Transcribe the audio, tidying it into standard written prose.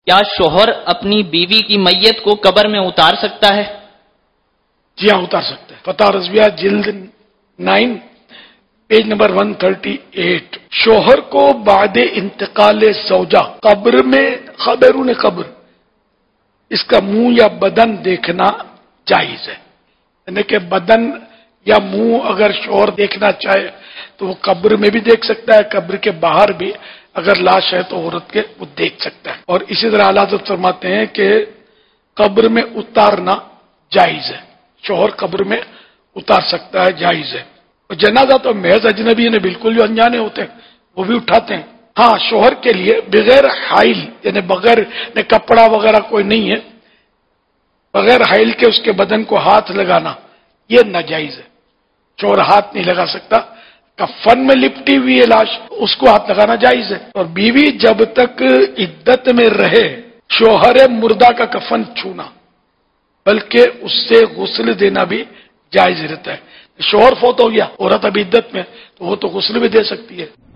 کیا شوہر اپنی بیوی کی میت کو قبر میں اتار سکتا ہے؟ جی ہاں، اتار سکتے ہیں۔ فتح رضویہ جلد 9 پیج نمبر 138۔ شوہر کو بعد انتقال زوجہ قبر میں خبرون قبر اس کا منہ یا بدن دیکھنا جائز ہے، یعنی کہ بدن یا منہ اگر شوہر دیکھنا چاہے تو وہ قبر میں بھی دیکھ سکتا ہے، قبر کے باہر بھی اگر لاش ہے تو عورت کے وہ دیکھ سکتا ہے۔ اور اسی طرح اعلیٰ حضرت فرماتے ہیں کہ قبر میں اتارنا جائز ہے، شوہر قبر میں اتار سکتا ہے، جائز ہے۔ اور جنازہ تو محض اجنبی نے بالکل جو انجانے ہوتے ہیں وہ بھی اٹھاتے ہیں۔ ہاں، شوہر کے لیے بغیر حائل یعنی بغیر کپڑا وغیرہ کوئی نہیں ہے، بغیر حائل کے اس کے بدن کو ہاتھ لگانا یہ ناجائز ہے، شوہر ہاتھ نہیں لگا سکتا۔ کفن میں لپٹی ہوئی ہے لاش، اس کو ہاتھ لگانا جائز ہے۔ اور بیوی جب تک عدت میں رہے شوہر مردہ کا کفن چھونا بلکہ اس سے غسل دینا بھی جائز رہتا ہے۔ شوہر فوت ہو گیا، عورت ابھی عدت میں، تو وہ تو غسل بھی دے سکتی ہے۔